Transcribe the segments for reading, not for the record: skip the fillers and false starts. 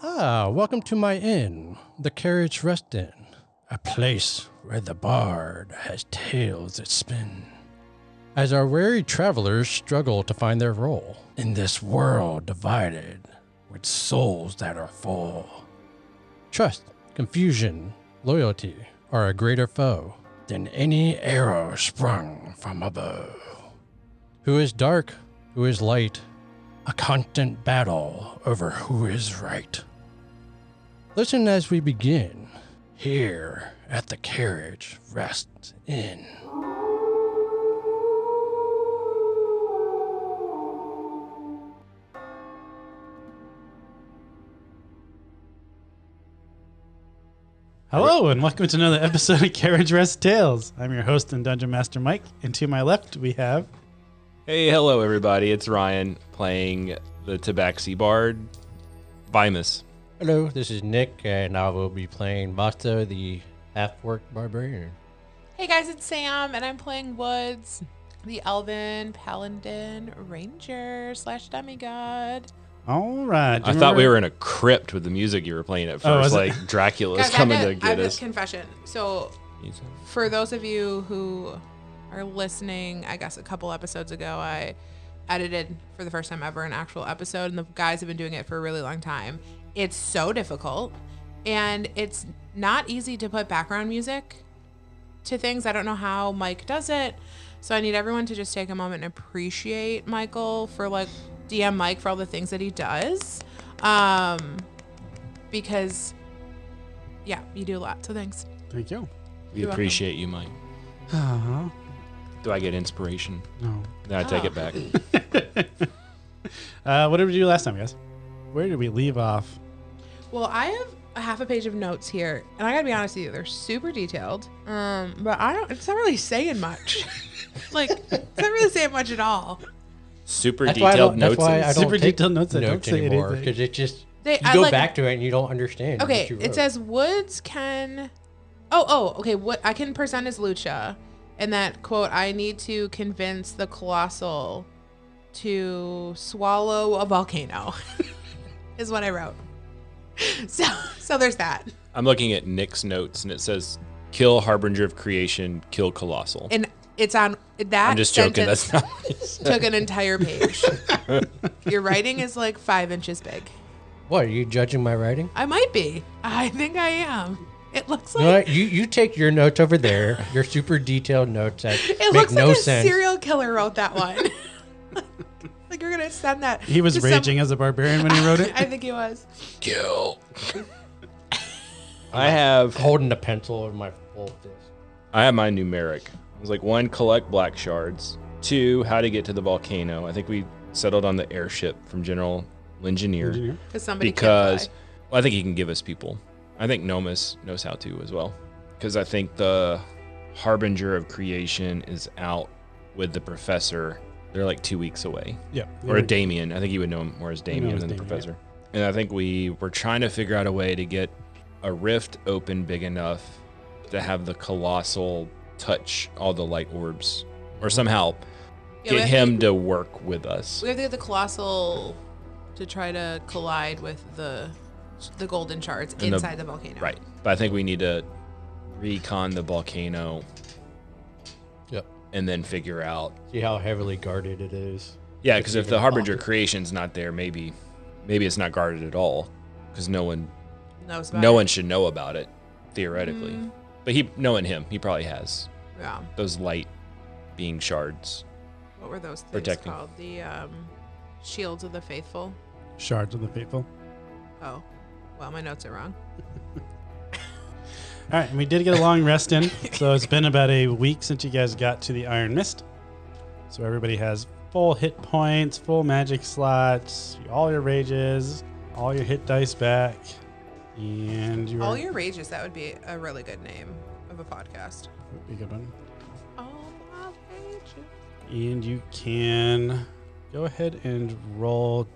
Welcome to my inn, the Carriage Rest Inn, a place where the bard has tales that spin. As our weary travelers struggle to find their role in this world divided with souls that are full. Trust, confusion, loyalty are a greater foe than any arrow sprung from a bow. Who is dark, who is light, a constant battle over who is right. Listen as we begin here at the Carriage Rest Inn. Hello and welcome to another episode of Carriage Rest Tales. I'm your host and Dungeon Master Mike, and to my left we have... Hey, hello everybody, it's Ryan playing the Tabaxi Bard, Vimus. Hello, this is Nick, and I will be playing Basta, the half-orc barbarian. Hey guys, it's Sam, and I'm playing Woods, the Elven Paladin Ranger / demigod. All right. I thought we were in a crypt with the music you were playing at first, like Dracula's Guys, coming I to have get a us. confession. So, for those of you who are listening, I guess a couple episodes ago, I edited for the first time ever an actual episode, and the guys have been doing it for a really long time. It's so difficult, and it's not easy to put background music to things. I don't know how Mike does it, so I need everyone to just take a moment and appreciate Michael for DM Mike for all the things that he does, because yeah, you do a lot, so thanks. Thank you. We You're appreciate you, Mike. Uh-huh. Do I get inspiration? No. Then I take it back. What did we do last time, guys? Where did we leave off? Well, I have a half a page of notes here, and I gotta be honest with you, they're super detailed, but it's not really saying much. It's not really saying much at all. Super That's why I detailed don't, that's notes. why I don't Super take detailed notes that don't say anymore, anything. because it just, I you go like- back to it and you don't understand Okay, what you it wrote. says Woods can... okay, what I can present as Lucha, and that, quote, I need to convince the Colossal to swallow a volcano, is what I wrote. So there's that. I'm looking at Nick's notes, and it says, kill Harbinger of Creation, kill Colossal. And it's on that I'm just joking. sentence That's not what it said. took an entire page. Your writing is like 5 inches big. What, are you judging my writing? I might be. I think I am. It looks You know like what? You take your notes over there, your super detailed notes that it make looks no like a sense. serial killer wrote that one. Like you're gonna send that. He was to raging as a barbarian when he wrote it. I think he was. Kill. I have Holding a pencil in my full fist. my numeric. It was like 1, collect black shards. 2, how to get to the volcano. I think we settled on the airship from General Engineer. Because somebody Because can't well, I think he can give us people. I think Nomus knows how to as well. Because I think the Harbinger of Creation is out with the Professor. They're like 2 weeks away. Yeah. Or Damien. I think you would know him more as Damien as than the Damien, Professor. And I think we were trying to figure out a way to get a rift open big enough to have the Colossal touch all the light orbs. Or somehow Yeah, get but him to work with us. We have to get the Colossal to try to collide with the golden shards And inside the volcano. Right. But I think we need to recon the volcano. Yep. And then figure out. See how heavily guarded it is. Yeah, It's because if even the Harbinger possible. Creation's not there, maybe it's not guarded at all. Because no one should know about it, theoretically. Mm. But knowing him, he probably has Yeah. those light being shards. What were those things Protecting. called? The Shields of the Faithful. Shards of the Faithful. Oh, well, my notes are wrong. All right, and we did get a long rest in, so it's been about a week since you guys got to the Iron Mist. So everybody has full hit points, full magic slots, all your rages, all your hit dice back, and you All Your Rages, that would be a really good name of a podcast. would be a good one. All My Rages. And you can go ahead and roll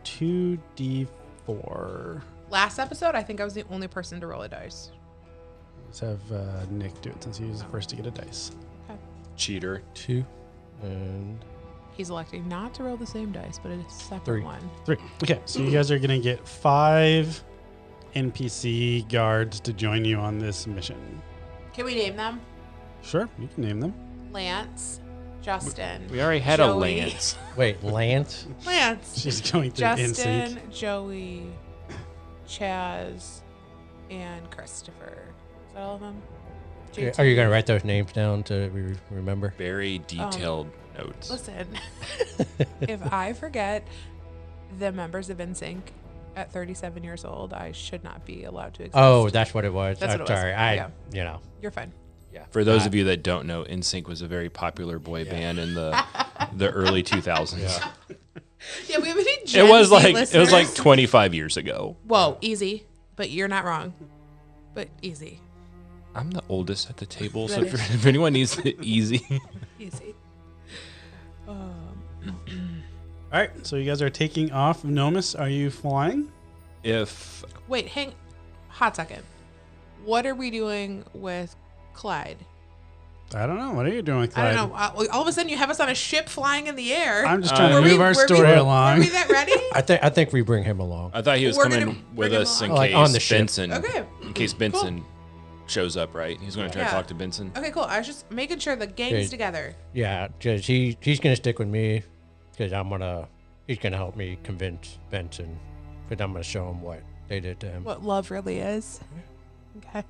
2d4. Last episode, I think I was the only person to roll a dice. Let's have Nick do it since he was the first to get a dice. Cheater. 2 and He's electing not to roll the same dice, but a separate 3. one. 3. Okay, so you guys are going to get 5 NPC guards to join you on this mission. Can we name them? Sure, you can name them. Lance, Justin. We already had Joey. a Lance. Wait, Lance? Lance. She's going through Justin, NSYNC. Joey, Chaz, and Christopher. Is that all of them? Are you going to write those names down to remember? Very detailed notes. Listen, if I forget the members of NSYNC at 37 years old, I should not be allowed to exist. Oh, that's what it was. That's I'm what it was. sorry. Yeah. You're fine. Yeah. For those of you that don't know, NSYNC was a very popular boy band in the early 2000s. Yeah, we have any Gen It was Z like listeners? 25 years ago. Whoa, easy. But you're not wrong. But easy. I'm the oldest at the table, so That is- if anyone needs it easy. Easy. All right, so you guys are taking off. Nomus, are you flying? If Wait, hot second. What are we doing with Clyde? I don't know. What are you doing with I Clyde? don't know. All of a sudden, you have us on a ship flying in the air. I'm just trying to Were we- move our were we- story Are along. we that ready? I think we bring him along. I thought he was We're coming gonna with bring him us in along. case Like on the ship. Benson. Okay. In case Benson shows up, right? He's going to try to Yeah. talk to Benson. Okay, cool. I was just making sure the gang's Okay. together. Yeah, because he's going to stick with me because he's going to help me convince Benson because I'm going to show him what they did to him. What love really is. Okay.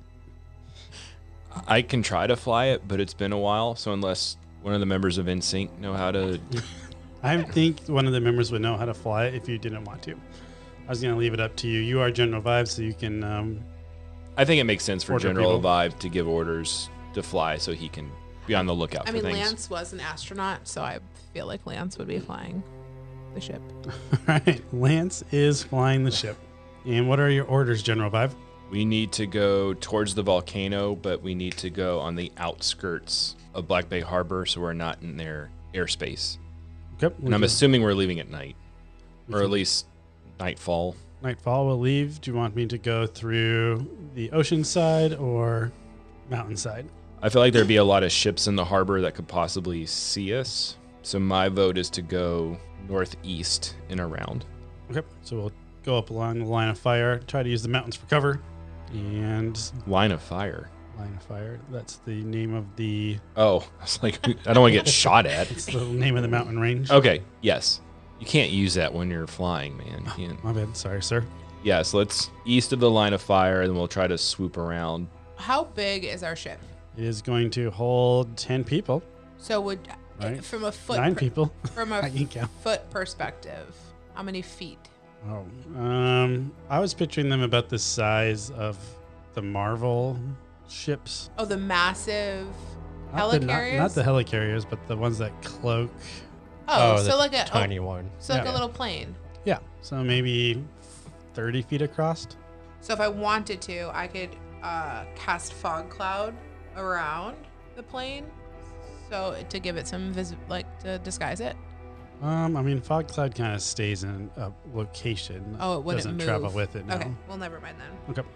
I can try to fly it, but it's been a while. So unless one of the members of NSYNC know how to, I think one of the members would know how to fly it if you didn't want to. I was going to leave it up to you. You are General Vibe, so you can. I think it makes sense for Order General people. Vibe to give orders to fly, so he can be on the lookout I for mean, things. Lance was an astronaut, so I feel like Lance would be flying the ship. All right, Lance is flying the ship. And what are your orders, General Vibe? We need to go towards the volcano, but we need to go on the outskirts of Black Bay Harbor, so we're not in their airspace. Okay. And I'm assuming we're leaving at night, or at least nightfall. Nightfall will leave. Do you want me to go through the ocean side or mountainside? I feel like there'd be a lot of ships in the harbor that could possibly see us. So my vote is to go northeast and around. Okay. So we'll go up along the line of fire, try to use the mountains for cover. And Line of fire. line of fire, that's the name of the Oh, I was like, I don't want to get shot at. it's the name of the mountain range. Okay, yes. You can't use that when you're flying, man. You can't. My bad. Sorry, sir. Yeah, so let's east of the line of fire, and then we'll try to swoop around. How big is our ship? It is going to hold 10 people. So would Right. from a foot 9 people. from I a can count. foot perspective, how many feet? Oh, I was picturing them about the size of the Marvel ships. Oh, the massive Not the, helicarriers. not the helicarriers, but the ones that cloak. oh, the so like a tiny one. so like Yeah. a little plane. Yeah, so maybe 30 feet across. So if I wanted to, I could cast fog cloud around the plane, so to give it some to disguise it. I mean, fog cloud kind of stays in a location. Oh, it wouldn't doesn't move. travel with it. No. Okay, well, never mind then. Okay.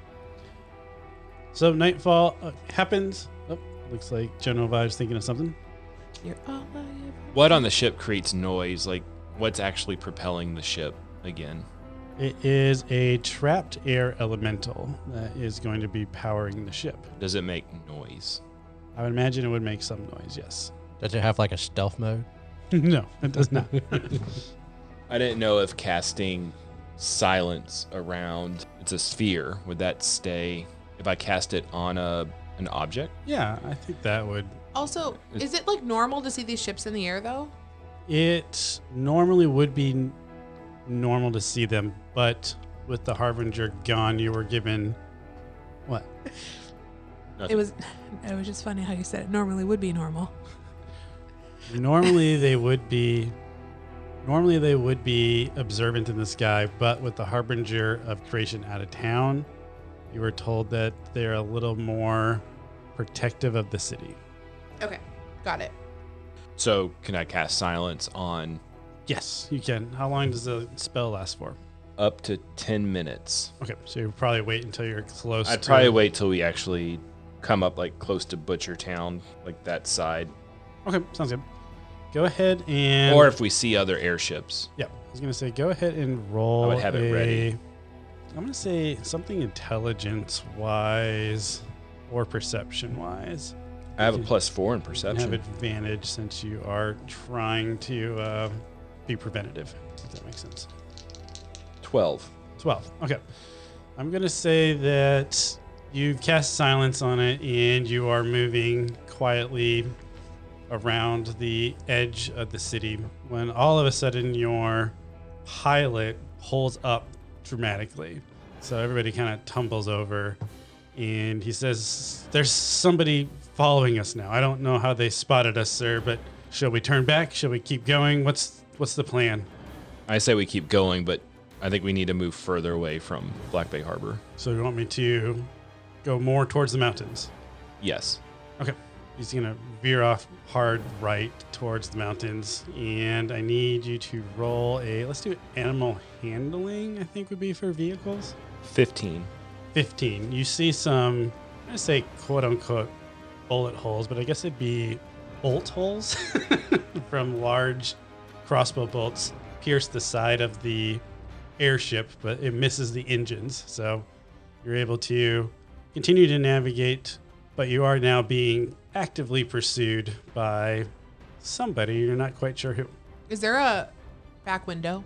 So nightfall happens. Oh, looks like General Vibe's thinking of something. You're all I ever- What on the ship creates noise? Like, what's actually propelling the ship again? It is a trapped air elemental that is going to be powering the ship. Does it make noise? I would imagine it would make some noise, yes. Does it have like a stealth mode? No, it does not. I didn't know if casting silence around it's a sphere, would that stay if I cast it on an object? Yeah, I think that would. Also, is it like normal to see these ships in the air though? It normally would be normal to see them, but with the Harbinger gone, you were given what? It was just funny how you said it. Normally would be normal. Normally they would be observant in the sky, but with the Harbinger of Creation out of town, you were told that they're a little more protective of the city. Okay, got it. So can I cast silence on Yes, you can. How long does the spell last for? up to 10 minutes? Okay, so you probably wait until you're close. I'd to probably wait till we actually come up like close to Butcher Town, like that side. Okay, sounds good. Go ahead and. Or if we see other airships. Yeah, I was gonna say go ahead and roll. I would have it ready. I'm going to say something intelligence-wise or perception-wise. I have a +4 in You perception. have advantage since you are trying to be preventative, if that makes sense. 12. 12. Okay. I'm going to say that you've cast silence on it and you are moving quietly around the edge of the city when all of a sudden your pilot pulls up dramatically. So everybody kind of tumbles over and he says, "There's somebody following us now. I don't know how they spotted us, sir, but shall we turn back? Shall we keep going? What's the plan?" I say we keep going, but I think we need to move further away from Black Bay Harbor. So you want me to go more towards the mountains? Yes. Okay. He's going to veer off hard right towards the mountains. And I need you to roll let's do animal handling, I think would be for vehicles. 15. 15. You see some, I'm going to say quote unquote bullet holes, but I guess it'd be bolt holes from large crossbow bolts pierce the side of the airship, but it misses the engines. So you're able to continue to navigate, but you are now being actively pursued by somebody. You're not quite sure who. Is there a back window?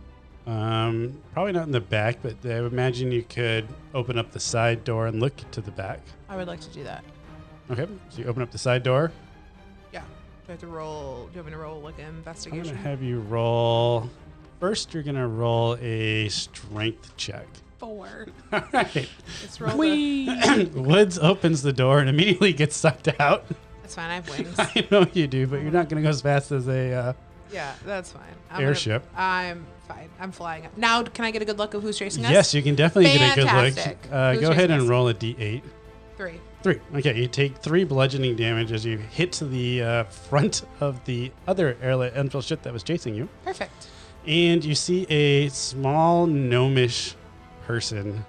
Probably not in the back, but I would imagine you could open up the side door and look to the back. I would like to do that. Okay, so you open up the side door. Yeah. Do I have to roll? Do you want me to roll like an I'm investigation? going to have you roll. First, you're going to roll a strength check. 4. All right. Let's roll. The, Woods opens the door and immediately gets sucked out. that's fine. I have wings. I know you do, but you're not going to go as fast as a Yeah, that's fine. airship. I'm fine. I'm flying up. Now, can I get a good look of who's chasing us? Yes, you can definitely get a good Fantastic. look. Who's Go ahead chasing and us? roll a d8. 3. 3. Okay, you take 3 bludgeoning damage as you hit the front of the other airlight Enfield ship that was chasing you. Perfect. And you see a small gnomish person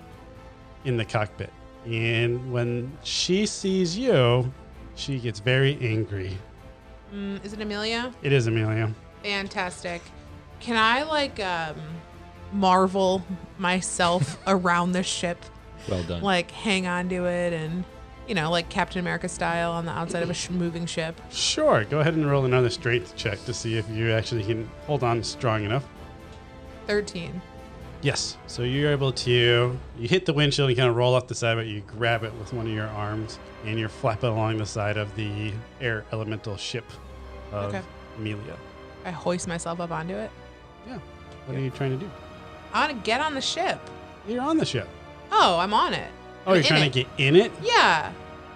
in the cockpit. And when she sees you, she gets very angry. Is it Amelia? It is Amelia. Fantastic. Can I marvel myself around the ship? Well done. Like hang on to it and, like Captain America style on the outside of a moving ship. Sure, go ahead and roll another strength check to see if you actually can hold on strong enough. 13. Yes. So you're able to, you hit the windshield, you kind of roll off the side, but you grab it with one of your arms and you're flapping along the side of the air elemental ship of Okay. Amelia. I hoist myself up onto it. Yeah. What are you trying to do? I want to get on the ship. You're on the ship. Oh, I'm on it. Oh, you're in trying it. to get in it? Yeah.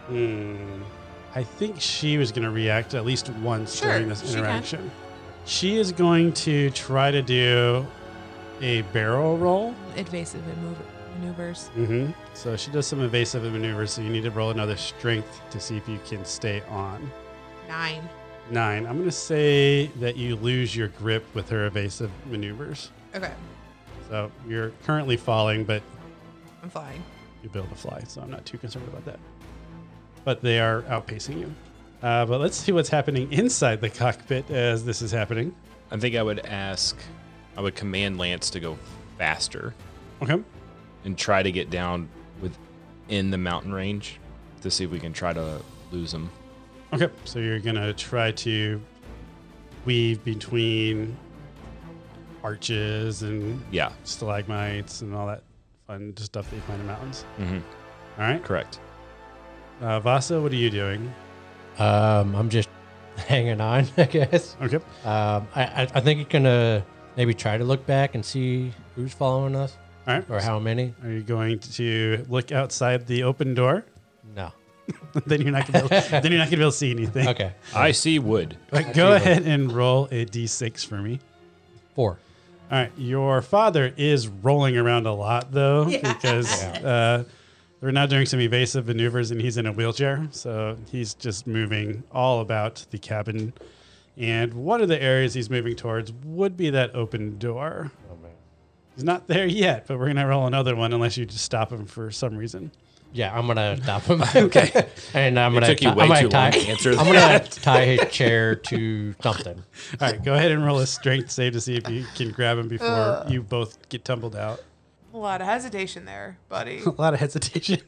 I think she was going to react at least once Sure, during this she can. interaction. She is going to try to do a barrel roll. Evasive maneuvers. Mm-hmm. So she does some evasive maneuvers, so you need to roll another strength to see if you can stay on. 9. 9. I'm going to say that you lose your grip with her evasive maneuvers. Okay. So you're currently falling, but I'm flying. you'll be able to fly, so I'm not too concerned about that. But they are outpacing you. But let's see what's happening inside the cockpit as this is happening. I think I would command Lance to go faster Okay. and try to get down within the mountain range to see if we can try to lose him. Okay. So you're going to try to weave between arches and Yeah. stalagmites and all that fun stuff that you find in mountains. Mm-hmm. All right. Correct. Vasa, what are you doing? I'm just hanging on, I guess. Okay. I think you're gonna maybe try to look back and see who's following us All right. or how many. Are you going to look outside the open door? No. Then you're not going to be able to see anything. Okay. I see wood. But go ahead and roll a d6 for me. 4. All right. Your father is rolling around a lot, though, because we're now doing some evasive maneuvers, and he's in a wheelchair. So he's just moving all about the cabin. And one of the areas he's moving towards would be that open door. Oh man. He's not there yet, but we're going to roll another one unless you just stop him for some reason. Yeah, I'm gonna stop him. Okay. And I'm gonna took you way too long to answer I'm gonna tie his chair to something. All right, go ahead and roll a strength save to see if you can grab him before you both get tumbled out. A lot of hesitation there, buddy. A lot of hesitation.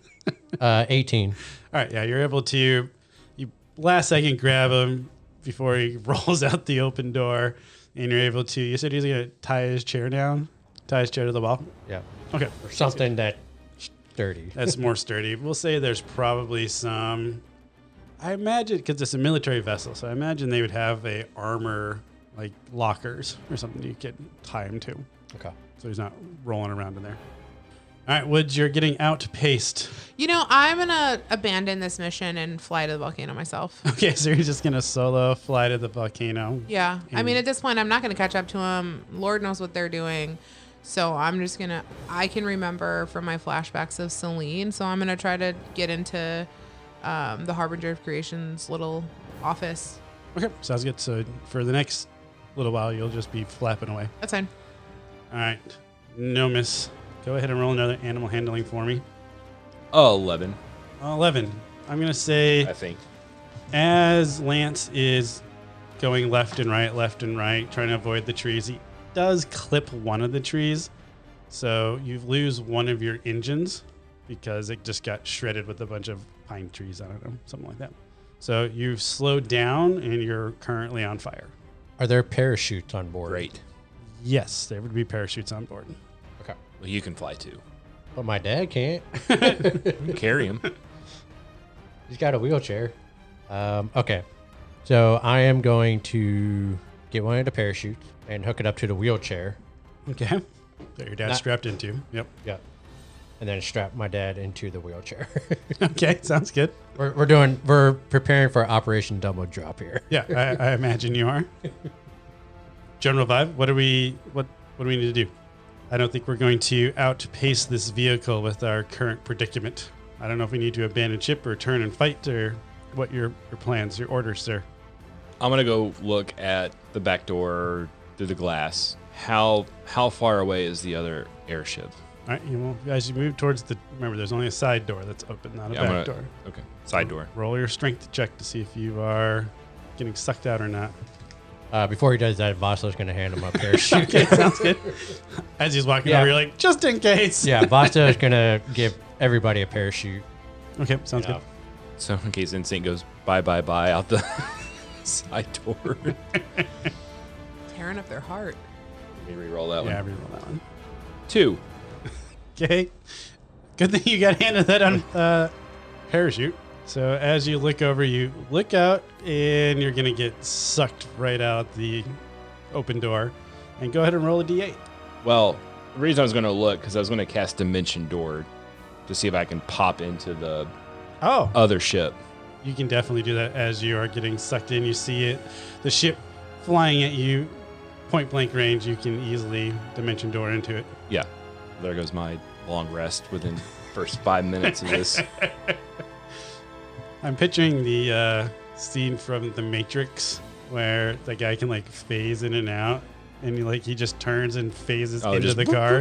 18. All right, yeah, you're able to, you last second grab him before he rolls out the open door, and you're able to, you said he's going to tie his chair down? Tie his chair to the wall? Yeah. Okay. Or something that's sturdy. That's more sturdy. We'll say there's probably some, I imagine, because it's a military vessel, so I imagine they would have a armor, like lockers or something you could tie him to. Okay. So he's not rolling around in there. All right, Woods, you're getting outpaced. You know, I'm going to abandon this mission and fly to the volcano myself. Okay, so you're just going to solo fly to the volcano. Yeah. I mean, at this point, I'm not going to catch up to them. Lord knows what they're doing. So I'm just going to, I can remember from my flashbacks of Celine. So I'm going to try to get into the Harbinger of Creation's little office. Okay, sounds good. So for the next little while, you'll just be flapping away. That's fine. All right, no miss. Go ahead and roll another animal handling for me. 11, 11. I'm going to say I think. as Lance is going left and right, trying to avoid the trees, he does clip one of the trees. So you lose one of your engines because it just got shredded with a bunch of pine trees. I don't know, something like that. So you've slowed down and you're currently on fire. Are there parachutes on board? Great. Yes, there would be parachutes on board. Okay. Well, you can fly too. But my dad can't. You carry him. He's got a wheelchair. Okay. So I am going to get one of the parachutes and hook it up to the wheelchair. Okay. That your dad's strapped into. Yep. Yeah. And then strap my dad into the wheelchair. Okay, sounds good. We're preparing for Operation Double Drop here. Yeah, I imagine you are. General Vibe, what do we need to do? I don't think we're going to outpace this vehicle with our current predicament. I don't know if we need to abandon ship or turn and fight or what your plans, your orders, sir. I'm gonna go look at the back door through the glass. How far away is the other airship? All right, as you move towards remember, there's only a side door that's open, not a back door. Okay, side door. Roll your strength check to see if you are getting sucked out or not. Before he does that, Vasa's going to hand him a parachute. Okay, sounds good. As he's walking over, you're like, just in case. Yeah, Vasa is going to give everybody a parachute. Okay, sounds good. So in case Instinct goes bye out the side door. Tearing up their heart. Let me re-roll that Yeah, one. reroll that one. 2. Okay. Good thing you got handed that on parachute. So as you look over, you look out and you're going to get sucked right out the open door. And go ahead and roll a d8. Well, the reason I was going to look, because I was going to cast Dimension Door to see if I can pop into the Oh, other ship. you can definitely do that as you are getting sucked in. You see it, the ship flying at you, point blank range. You can easily dimension door into it. Yeah. There goes my long rest within the first 5 minutes of this. I'm picturing the scene from The Matrix where the guy can like phase in and out, and he just turns and phases into just the car.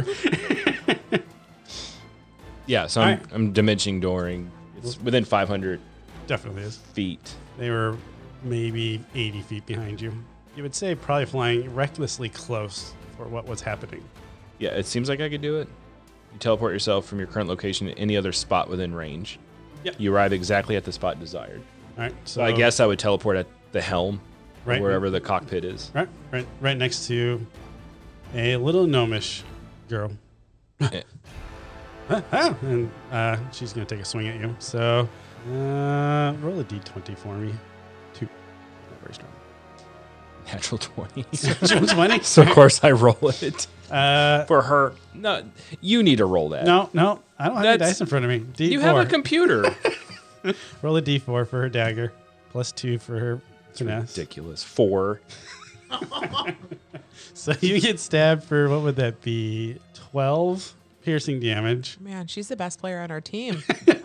Yeah, so All right. I'm dimensioning dooring. It's within 500 Definitely is. feet. They were maybe 80 feet behind you. You would say probably flying recklessly close for what was happening. Yeah, it seems like I could do it. You teleport yourself from your current location to any other spot within range. Yep. You arrive exactly at the spot desired. All right, So I guess I would teleport at the helm, or Right. wherever the cockpit is. right next to a little gnomish girl. Eh. And she's going to take a swing at you. So roll a d20 for me. 2. Not very strong. Natural 20. Natural 20? So of course I roll it Uh, for her. No, you need to roll that. no, I don't have any That's- dice in front of me. D4. You have a computer. Roll a d4 for her dagger. +2 for her finesse. Ridiculous. 4. So you get stabbed for, what would that be? 12 piercing damage. Man, she's the best player on our team.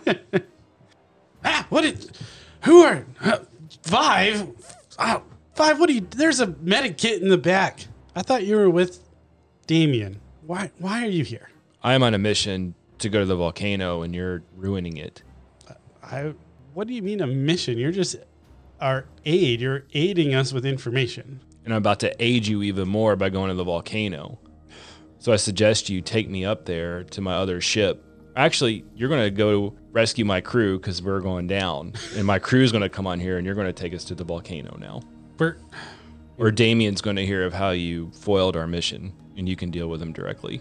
Who are 5? 5, what are you? There's a medic kit in the back. I thought you were with Damien. Why are you here? I am on a mission to go to the volcano, and you're ruining it. What do you mean a mission? You're just our aid. You're aiding us with information. And I'm about to aid you even more by going to the volcano. So I suggest you take me up there to my other ship. Actually, you're going to go rescue my crew because we're going down. And my crew's going to come on here and you're going to take us to the volcano now. Or Damien's going to hear of how you foiled our mission and you can deal with him directly.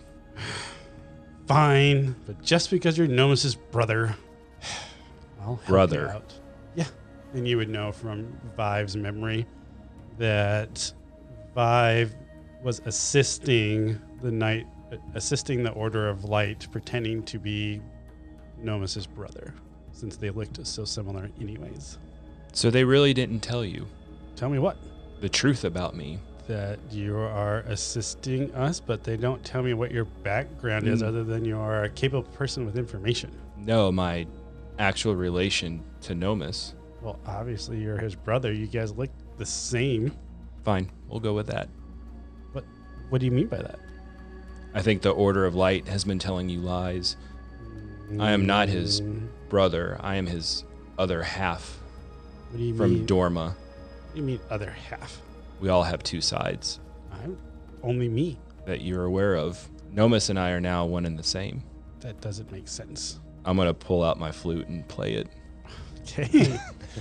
Fine, but just because you're Nomus' brother, I'll help you out. Yeah, and you would know from Vive's memory that Vive was assisting the Order of Light, pretending to be Nomus' brother, since they looked so similar anyways. So they really didn't tell you Tell me what? the truth about me. That you are assisting us, but they don't tell me what your background is other than you are a capable person with information. No, my actual relation to Nomus. Well, obviously you're his brother. You guys look the same. Fine, we'll go with that. What do you mean by that? I think the Order of Light has been telling you lies. I am not his brother. I am his other half What do you from mean? Dorma. What do you mean other half? We all have two sides I'm only me. that you're aware of. Nomus and I are now one and the same. That doesn't make sense. I'm going to pull out my flute and play it, Okay.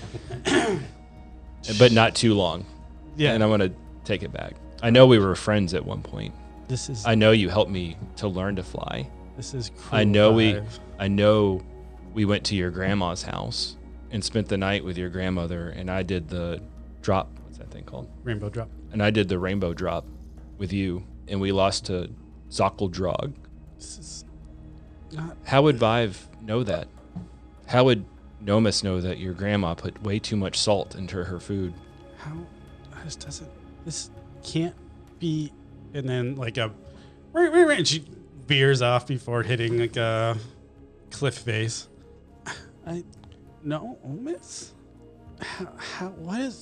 but not too long. Yeah. And I'm going to take it back. I know we were friends at one point. This is I know you helped me to learn to fly. cruel. I know Vive. I know we went to your grandma's house and spent the night with your grandmother, and I did the drop. What's that thing called? Rainbow drop. And I did the rainbow drop with you, and we lost to Zockeldrog. This is not. How would Vive know that? How would Nomus know that your grandma put way too much salt into her food? How? This doesn't. This can't be. And then like a, and she veers off before hitting like a cliff face. No, miss. How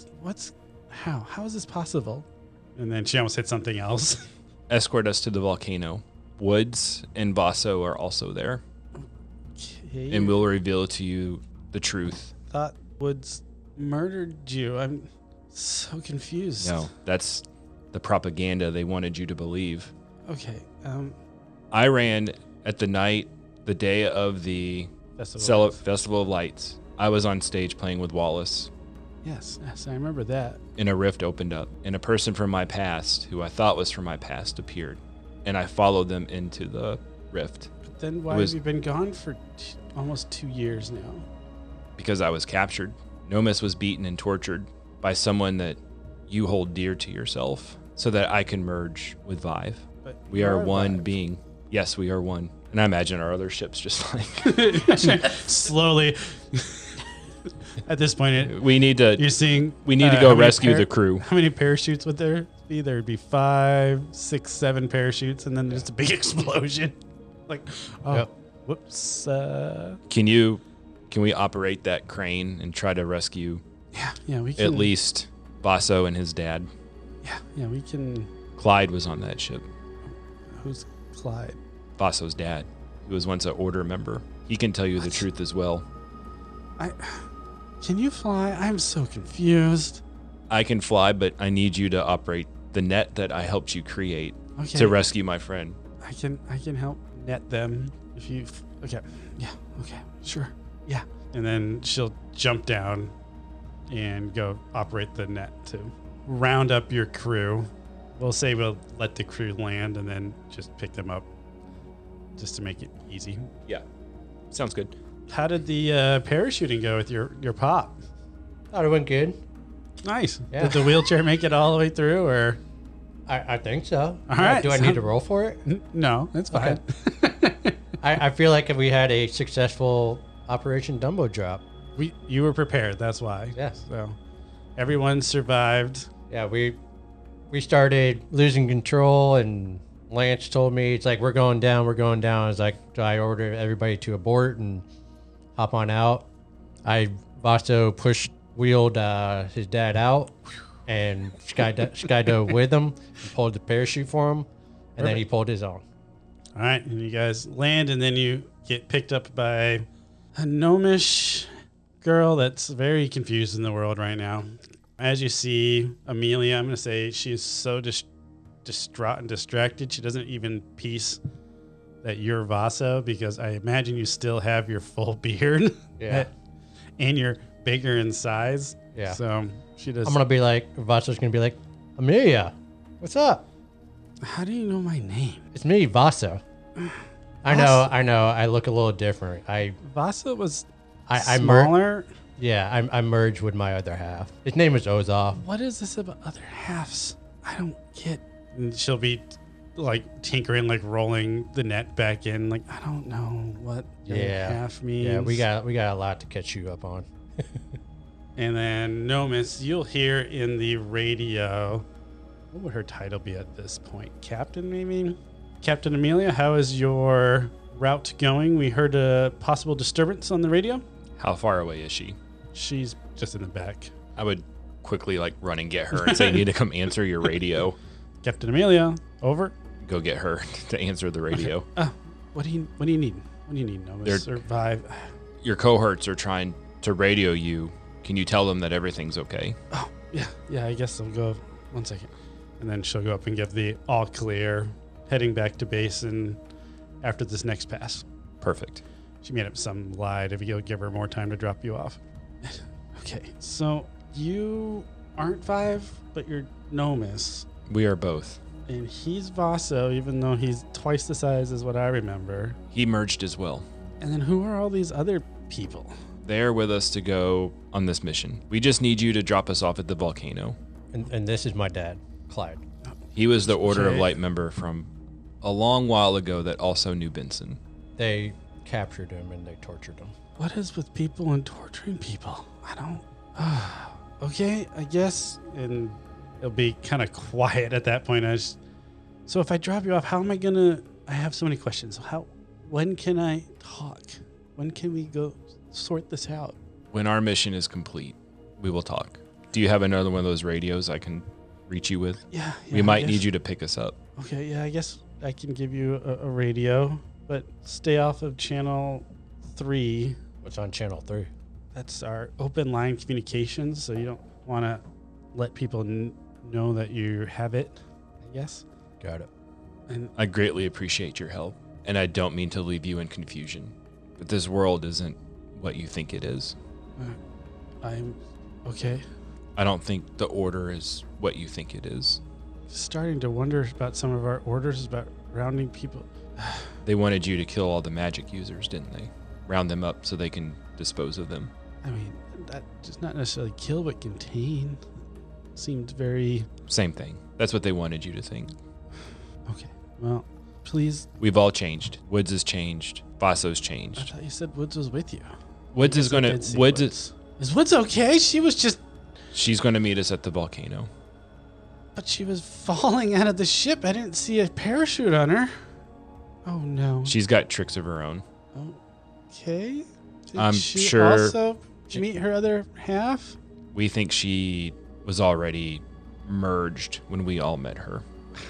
is this possible? And then she almost hit something else. Escort us to the volcano. Woods and Vaso are also there, Okay. and we'll reveal to you the truth. Thought Woods murdered you. I'm so confused. No, that's the propaganda they wanted you to believe. Okay. I ran at the day of the Festival of Lights. I was on stage playing with Wallace, Yes, I remember that. and a rift opened up, and a person from my past, who I thought was from my past, appeared, and I followed them into the rift But then why was- have you been gone for almost 2 years now? because I was captured. Nomus was beaten and tortured by someone that you hold dear to yourself, so that I can merge with Vive. But We you are one Vive. being. Yes, we are one. And I imagine our other ships just like Slowly. At this point, we need to you're seeing. go how many rescue the crew. How many parachutes would there be? There'd be 5, 6, 7 parachutes, and then there's a big explosion. Like, oh, Yep. whoops. Can we operate that crane and try to rescue Yeah, we can. at least Vaso and his dad? Yeah, we can. Clyde was on that ship. Who's Clyde? Vaso's dad, who was once an Order member. He can tell you the truth as well. Can you fly? I'm so confused. I can fly, but I need you to operate the net that I helped you create Okay. to rescue my friend. I can help net them if you. Okay. Yeah. Okay. Sure. Yeah. And then she'll jump down and go operate the net to round up your crew. We'll say we'll let the crew land and then just pick them up, just to make it easy. Yeah, sounds good. How did the parachuting go with your pop? Thought it went good. Nice. Yeah. Did the wheelchair make it all the way through, or I think so. All right, Do I need to roll for it? no? That's fine. I feel like if we had a successful Operation Dumbo Drop. You were prepared. That's why. Yes. So everyone survived. Yeah, we started losing control, and Lance told me, it's like, we're going down. It's like, so I ordered everybody to abort and hop on out. Vaso wheeled his dad out and skydove with him and pulled the parachute for him, and then he pulled his own. All right, and you guys land, and then you get picked up by a gnomish girl that's very confused in the world right now. As you see Amelia, I'm going to say she's so distraught and distracted. She doesn't even piece that you're Vaso, because I imagine you still have your full beard. Yeah. And you're bigger in size. Yeah. So she does. I'm going to be like, Vaso's going to be like, Amelia, what's up? How do you know my name? It's me, Vaso. I know. I look a little different. Vaso was I smaller. I merged with my other half. His name is Ozov. What is this about other halves? I don't get. And she'll be like tinkering, like rolling the net back in. Like, I don't know what your half means. Yeah, we got a lot to catch you up on. And then Nomis, you'll hear in the radio. What would her title be at this point? Captain, maybe? Captain Amelia, how is your route going? We heard a possible disturbance on the radio. How far away is she? She's just in the back. I would quickly like run and get her and say, you need to come answer your radio. Captain Amelia, over. Go get her to answer the radio. Okay. What do you need? What do you need, Nomis? Survive. Your cohorts are trying to radio you. Can you tell them that everything's okay? Oh, yeah, I guess I'll go. 1 second. And then she'll go up and give the all clear, heading back to base and after this next pass. Perfect. She made up some lie to give her more time to drop you off. Okay, so you aren't 5, but you're Nomis. We are both. And he's Vaso, even though he's twice the size as what I remember. He merged as well. And then who are all these other people? They're with us to go on this mission. We just need you to drop us off at the volcano. And this is my dad, Clyde. He was the Order of Light member from a long while ago that also knew Benson. They captured him and they tortured him. What is with people and torturing people? I don't... Okay, I guess. And it'll be kind of quiet at that point. So if I drop you off, how am I going to... I have so many questions. When can I talk? When can we go sort this out? When our mission is complete, we will talk. Do you have another one of those radios I can reach you with? Yeah. We might need you to pick us up. Okay, yeah, I guess I can give you a radio, but stay off of channel 3. What's on channel 3? That's our open line communications, so you don't want to let people know that you have it, I guess. Got it. And I greatly appreciate your help, and I don't mean to leave you in confusion, but this world isn't what you think it is. I'm okay. I don't think the Order is what you think it is. Starting to wonder about some of our orders about rounding people. They wanted you to kill all the magic users, didn't they? Round them up so they can dispose of them. I mean, that does not necessarily kill, but contain. Seemed very... Same thing. That's what they wanted you to think. Okay. Well, please... We've all changed. Woods has changed. Vaso's I changed. thought you said Woods was with you. Woods is going to... Is Woods okay? She was just... She's going to meet us at the volcano. But she was falling out of the ship. I didn't see a parachute on her. Oh, no. She's got tricks of her own. Okay. Did I'm she sure... also meet her other half? We think she was already merged when we all met her.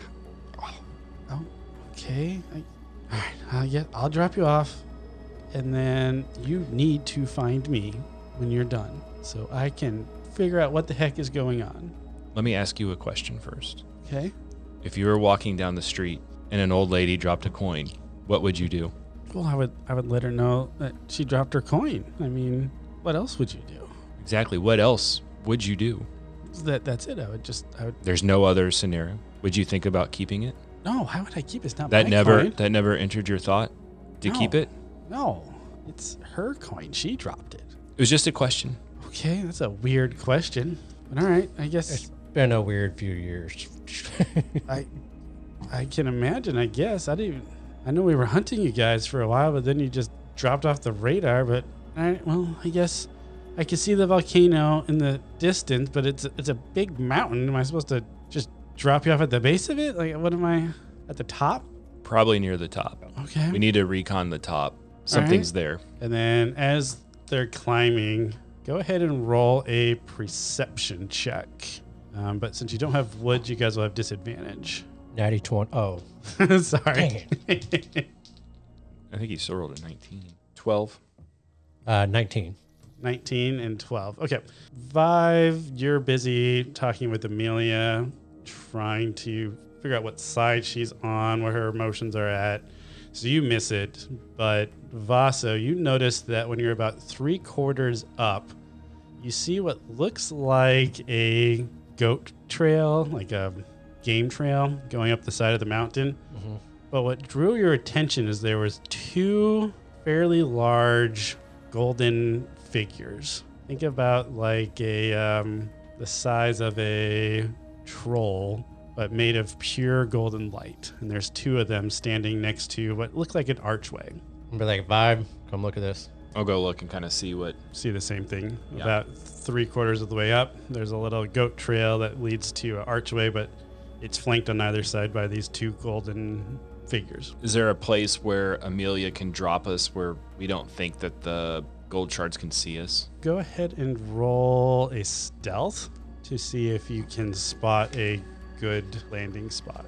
Oh, okay. All right. I'll drop you off. And then you need to find me when you're done so I can figure out what the heck is going on. Let me ask you a question first. Okay. If you were walking down the street and an old lady dropped a coin, what would you do? Well, I would let her know that she dropped her coin. I mean, what else would you do? Exactly. What else would you do? That's it. I would. There's no other scenario. Would you think about keeping it? No. How would I keep it? It's not That my never coin. that never entered your thought to keep it? No. It's her coin. She dropped it. It was just a question. Okay, that's a weird question. But all right, I guess It's been a weird few years. I can imagine. I guess I know we were hunting you guys for a while, but then you just dropped off the radar. But all right, well, I guess I can see the volcano in the distance, but it's a big mountain. Am I supposed to just drop you off at the base of it? Like, what am I at the top? Probably near the top. Okay. We need to recon the top. Something's there. And then as they're climbing, go ahead and roll a perception check. But since you don't have wood, you guys will have disadvantage. Natty 20. Oh, Sorry. dang it. I think he still rolled a 19. 12. 19. 19 and 12. Okay. Vive, you're busy talking with Amelia, trying to figure out what side she's on, where her motions are at. So you miss it. But Vaso, you notice that when you're about 3/4 up, you see what looks like a goat trail, like a game trail going up the side of the mountain. Mm-hmm. But what drew your attention is there was 2 fairly large golden figures. Think about like the size of a troll, but made of pure golden light. And there's 2 of them standing next to what looked like an archway. Be like, Vibe, come look at this. I'll go look and kind of see what. See the same thing. Yeah. About 3/4 of the way up, there's a little goat trail that leads to an archway, but it's flanked on either side by these 2 golden figures. Is there a place where Amelia can drop us where we don't think that the gold shards can see us? Go ahead and roll a stealth to see if you can spot a good landing spot.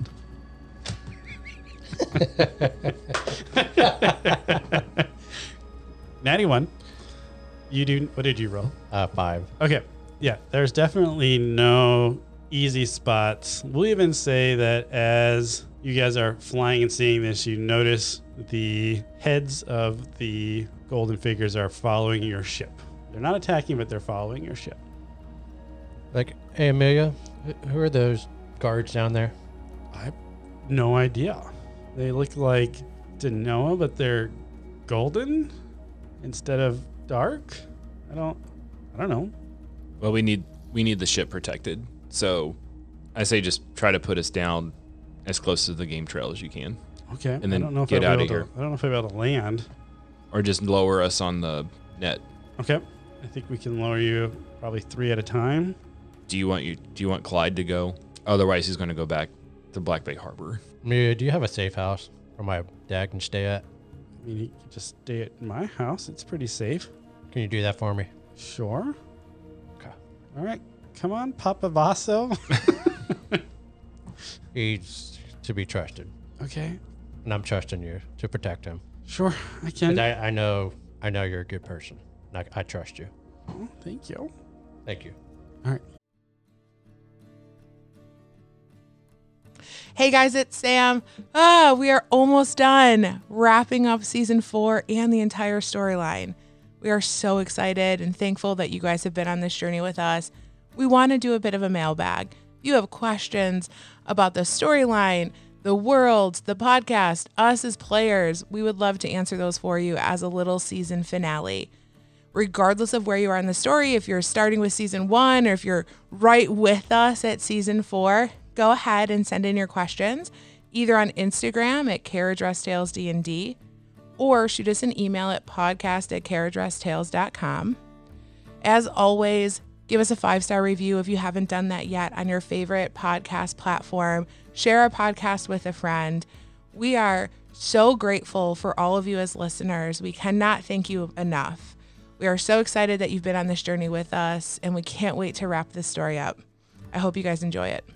Natty 1. You do. What did you roll? 5. Okay. Yeah, there's definitely no easy spots. We'll even say that as you guys are flying and seeing this, you notice the heads of the golden figures are following your ship. They're not attacking, but they're following your ship. Like, hey, Amelia, who are those guards down there? I have no idea. They look like Denoa, but they're golden instead of dark. I don't know. Well, we need the ship protected. So I say just try to put us down as close to the game trail as you can. Okay. And then I don't know if get I'll out be of able here. to- I don't know if I'll be able to land. Or just lower us on the net. Okay. I think we can lower you probably 3 at a time. Do you want Clyde to go? Otherwise, he's going to go back to Black Bay Harbor. Amelia, do you have a safe house where my dad can stay at? I mean, he can just stay at my house. It's pretty safe. Can you do that for me? Sure. Okay. All right. Come on, Papa Vaso. He's to be trusted, Okay. and I'm trusting you to protect him. Sure, I 'Cause can. I know you're a good person. I trust you. Oh, thank you. Thank you. All right. Hey guys, it's Sam. We are almost done wrapping up season 4 and the entire storyline. We are so excited and thankful that you guys have been on this journey with us. We want to do a bit of a mailbag. If you have questions about the storyline, the world, the podcast, us as players, we would love to answer those for you as a little season finale. Regardless of where you are in the story, if you're starting with season 1 or if you're right with us at season 4, go ahead and send in your questions either on Instagram at CarriageRestTalesDND or shoot us an email at podcast@carriageresttales.com. As always, give us a 5-star review if you haven't done that yet on your favorite podcast platform. Share our podcast with a friend. We are so grateful for all of you as listeners. We cannot thank you enough. We are so excited that you've been on this journey with us, and we can't wait to wrap this story up. I hope you guys enjoy it.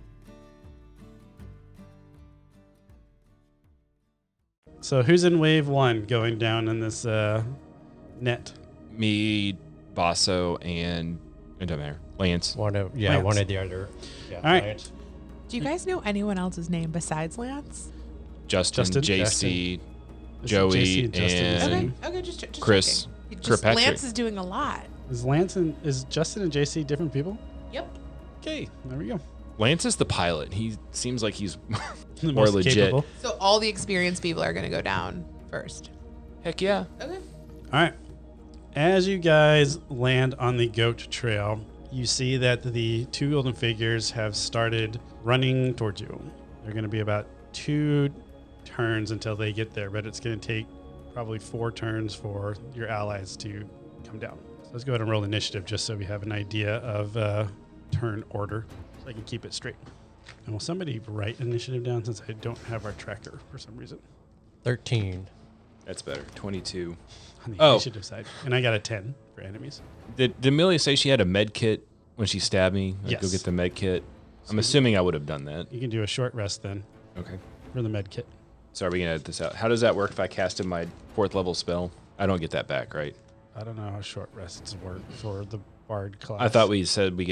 So who's in wave 1 going down in this net? Me, Basso, and it doesn't matter. Lance. One of Lance. the other. Yeah, All right. Lance. Do you guys know anyone else's name besides Lance? Justin, Justin? JC, Is Joey, JC and Justin the and same? Okay, just Chris. checking. Just Kirkpatrick. Lance is doing a lot. Is Justin and JC different people? Yep. Okay, there we go. Lance is the pilot. He seems like he's The more most legit. capable. So all the experienced people are going to go down first. Heck yeah. Okay. All right. As you guys land on the goat trail, you see that the 2 golden figures have started running towards you. They're going to be about 2 turns until they get there, but it's going to take probably 4 turns for your allies to come down. So let's go ahead and roll initiative just so we have an idea of turn order so I can keep it straight. And will somebody write initiative down since I don't have our tracker for some reason 13. That's better. 22. on the Oh. initiative side? And I got a 10 for enemies. Did Amelia say she had a med kit when she stabbed me? Like, Yes. Go get the med kit. So I'm assuming I would have done that. You can do a short rest then Okay. for the med kit. So are we going to edit this out? How does that work if I casted my 4th level spell? I don't get that back, right? I don't know how short rests work for the bard class. I thought we said we get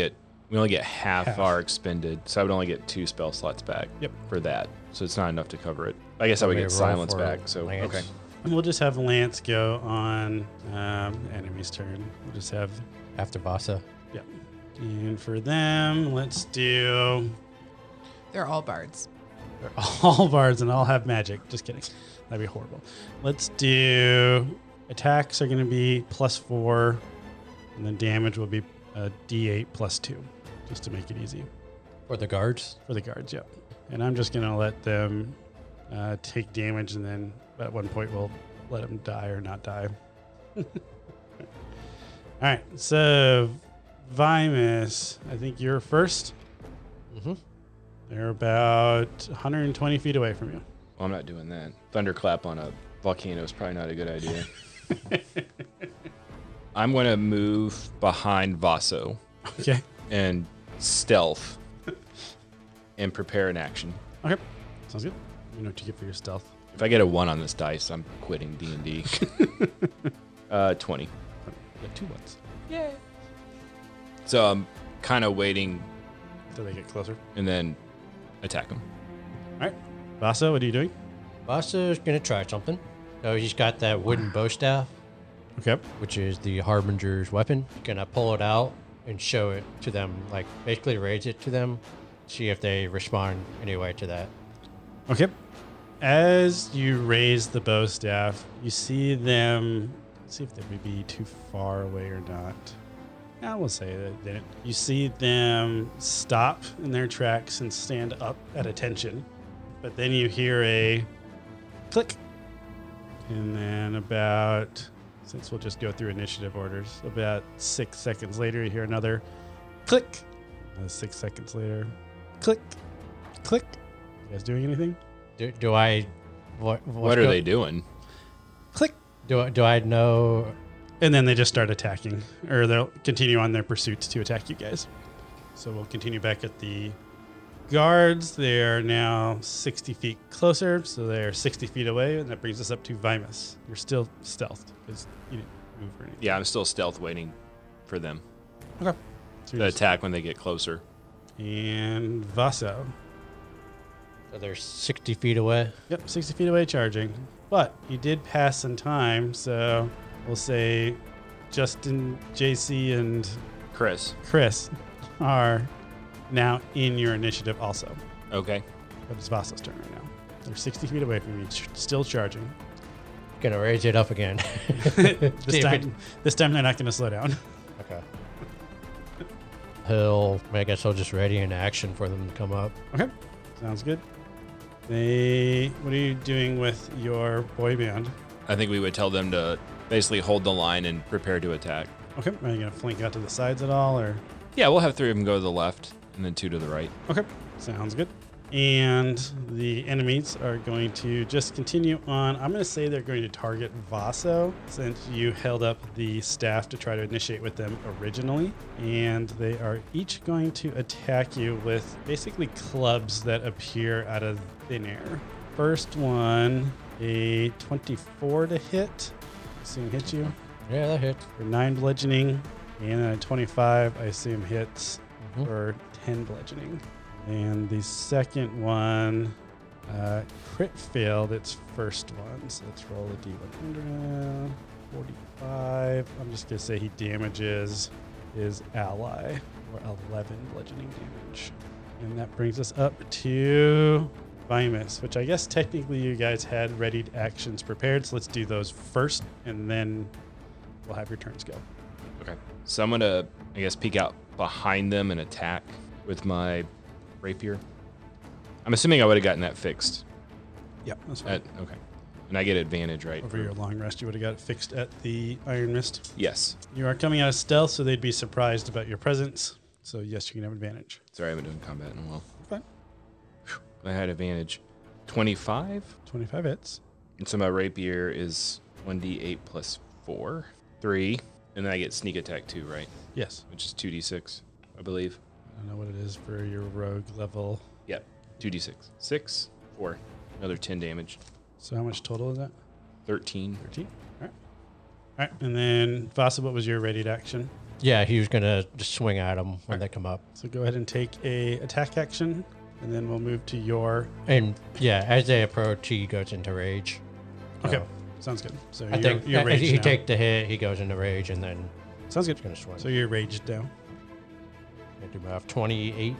We only get half Half. our expended, so I would only get 2 spell slots back. Yep. For that, so it's not enough to cover it. I guess I would May get roll silence for back. So Lance. okay. And we'll just have Lance go on enemy's turn. We'll just have, After Vasa. and for them, let's do. They're all bards. They're all bards and all have magic. Just kidding. That'd be horrible. Let's do. Attacks are going to be +4, and then damage will be a D8 +2, just to make it easy For the guards. for the guards. Yep. And I'm just going to let them take damage, and then at one point we'll let them die or not die. All right. So, Vimus, I think you're first. Mm-hmm. They're about 120 feet away from you. Well, I'm not doing that. Thunderclap on a volcano is probably not a good idea. I'm going to move behind Vaso Okay. and stealth and prepare an action. Okay. Sounds good. You know what you get for your stealth. If I get a 1 on this dice, I'm quitting D&D. 20. You got 2 ones. Yay. So I'm kind of waiting Until they get closer. and then attack them. All right. Vaso, what are you doing? Vasa's going to try something. So he's got that wooden bow staff, Okay. which is the Harbinger's weapon. He's going to pull it out and show it to them, like basically raise it to them, see if they respond anyway to that. Okay. As you raise the bow staff, you see them. See if they would be too far away or not. I will say that they didn't. You see them stop in their tracks and stand up at attention. But then you hear a click. And then about, since we'll just go through initiative orders, about 6 seconds later, you hear another click. 6 seconds later, click, click. You guys doing anything? Do I... What are they doing? Click. Do I know... And then they just start attacking, or they'll continue on their pursuits to attack you guys. So we'll continue back at the guards. They are now 60 feet closer, so they're 60 feet away, and that brings us up to Vimus. You're still stealthed because you didn't move or anything. Yeah, I'm still stealth waiting for them Okay. So to you're just- attack when they get closer. and Vaso. So they're 60 feet away. Yep, 60 feet away charging. But you did pass in time, so we'll say Justin, JC, and Chris. Chris are now in your initiative also. Okay. But it's Vaso's turn right now. They're 60 feet away from you, still charging. Gonna raise it up again. This time they're not going to slow down. Okay. I guess he'll just ready an action for them to come up. Okay, sounds good. What are you doing with your boy band? I think we would tell them to basically hold the line and prepare to attack. Okay, are you going to flank out to the sides at all, or? Yeah, we'll have 3 of them go to the left and then 2 to the right. Okay, sounds good. And the enemies are going to just continue on. I'm going to say they're going to target Vaso since you held up the staff to try to initiate with them originally. And they are each going to attack you with basically clubs that appear out of thin air. First one, a 24 to hit. Assume hits you Yeah, that hits. for 9 bludgeoning. And then a 25, I assume hits Mhm. for 10 bludgeoning. And the second one, crit failed its first one. So let's roll a d100. 45. I'm just going to say he damages his ally for 11 bludgeoning damage. And that brings us up to Vimus, which I guess technically you guys had readied actions prepared. So let's do those first, and then we'll have your turns go. Okay. So I'm going to, I guess, peek out behind them and attack with my rapier. I'm assuming I would have gotten that fixed. Yep, that's fine. Okay. And I get advantage, right? Over your long rest, you would have got it fixed at the Iron Mist. Yes. You are coming out of stealth, so they'd be surprised about your presence. So yes, you can have advantage. Sorry, I haven't done combat in a while. Fine. I had advantage. 25. 25 hits. And so my rapier is 1d8 plus 4. 3. And then I get sneak attack 2, right? Yes. Which is 2d6, I believe. I don't know what it is for your rogue level. Yep. 2d6. 6. 4. Another 10 damage. So how much total is that? 13. 13. All right. All right. And then Vasa, what was your readied action? Yeah, he was gonna just swing at them when they come up. So go ahead and take a attack action, and then we'll move to your. And yeah, as they approach, he goes into rage. Okay, So sounds good. So I think you're as raged he now. take the hit, he goes into rage, and then Sounds good. he's gonna swing. So you're raged now. I do have 28,